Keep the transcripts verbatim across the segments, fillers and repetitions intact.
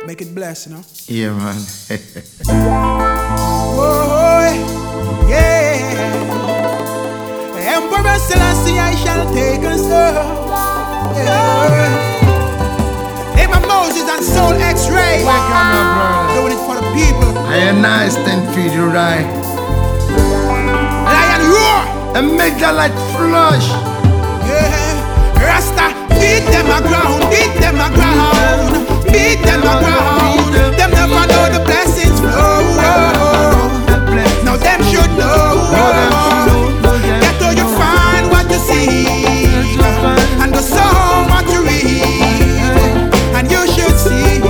Make it bless, you know? Yeah, man. Oh, yeah. Emperor Selassie, I shall take us home. Yeah. Hey, my Moses and Soul X-Ray. Welcome, my brother. Doing it for the people. I am nice and feed you right. Lion roar. And make the light flush. Yeah. Rasta, beat them a ground, beat them a ground, beat them a ground. Them never know the blessings flow. Now them should know. Get till you find what you see, and go sow what you reap, and you should see.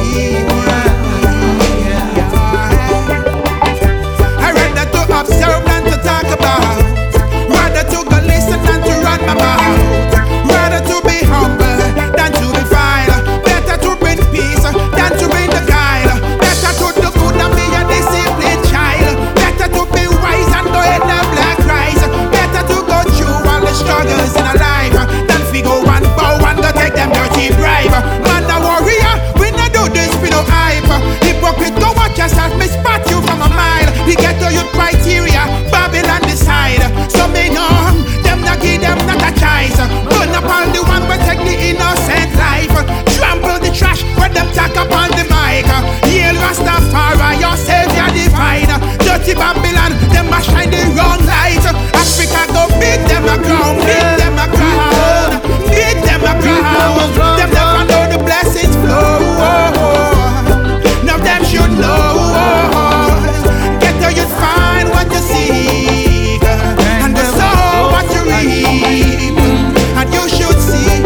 I rather to observe than to talk about, rather to go listen than to run my mouth, rather to be humble than to be vile, better to bring peace than to bring the guile, better to do good and be a disciplined child, better to be wise and go in the black rise, better to go through all the struggles in a life than figure one bow and go take them dirty bribe. Man a warrior, we not do this for no hype. Hypocrite, go watch yourself, me spot you from a mile. We get to your criteria, Babylon decide. So me know, them not give them not a choice. Burn up all the one we take the innocent life. Trample the trash when them talk upon the mic. Hail Rastafari, your savior divine. Dirty Babylon, them a shine the wrong light. Africa go beat them a ground, beat them a ground, beat them a ground. Them never know the blessings flow. Now them should know. Get till you find what you seek, and the soul what you reap, and you should see.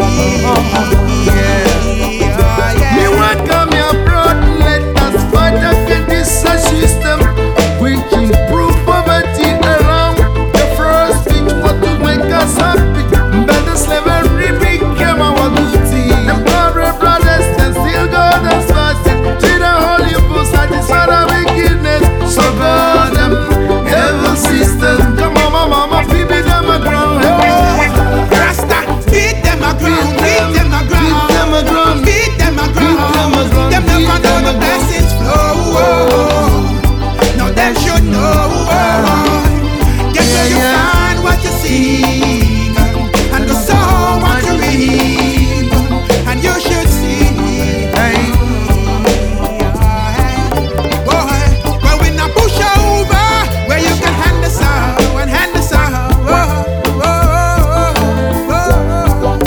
Me welcome your blood, let us fight against this system which improve poverty around the first thing what to make us happy. But the slavery became our duty. The poor brothers can still go as fast to the holy books satisfy our wickedness. So God them devil system. Come on, mama, mama, feed them a ground. Rasta, beat them a ground, beat them a ground, Beat them a ground. beat them a ground. them a ground, Them never beat know them the a ground. blessings flow. Now them should know. Get till you Yeah, yeah. find what you seek, and go sow what you reap, and you should see. Hey. Boy, when we not push over, where you can hand the soul and hand the soul. Oh, oh, oh, oh.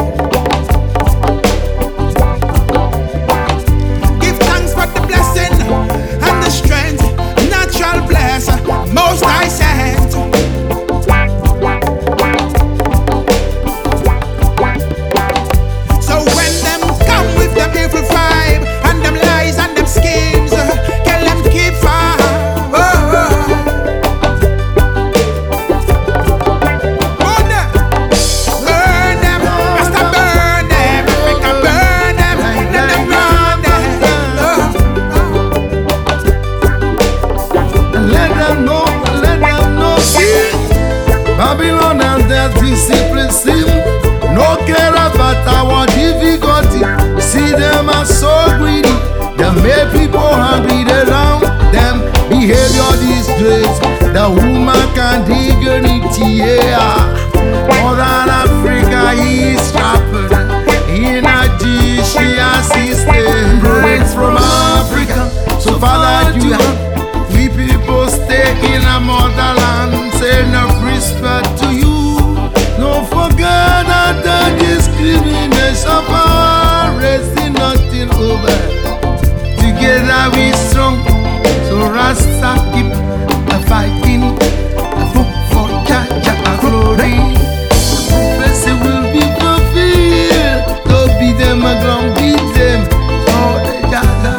Give thanks for the blessing and the strength, natural bless, most I sent. So when them come with them evil vibe and them lies and them schemes, tell them keep far. Oh, oh. Burn them, burn them, Rasta burn them, Africa burn them, let them burn them. Oh, Let them know, let them know. See, Babylon and their discipline seem no care about our difficulty. See them are so greedy. They make people hungry around them. Behavior disgrace. The woman can dignity. Yeah, Northern Africa is trapped in a judicial system. Breaks from Africa. So Father, you have we people stay in a motherland, say enough respect to you. No forget that the discrimination of our race is nothing over. Together we strong, so Rasta keep the fighting. Hope for Jaja glory. Prophecy will be fulfilled. Don't beat them a ground, beat them. Oh, the Jaja.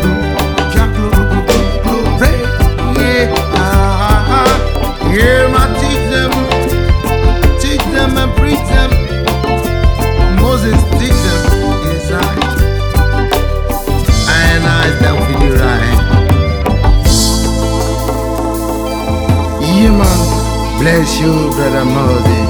Yeah, man, teach them, teach them and preach them. Moses teach them, yes, I. And I them for the right. Yeah, man, bless you, brother Moses.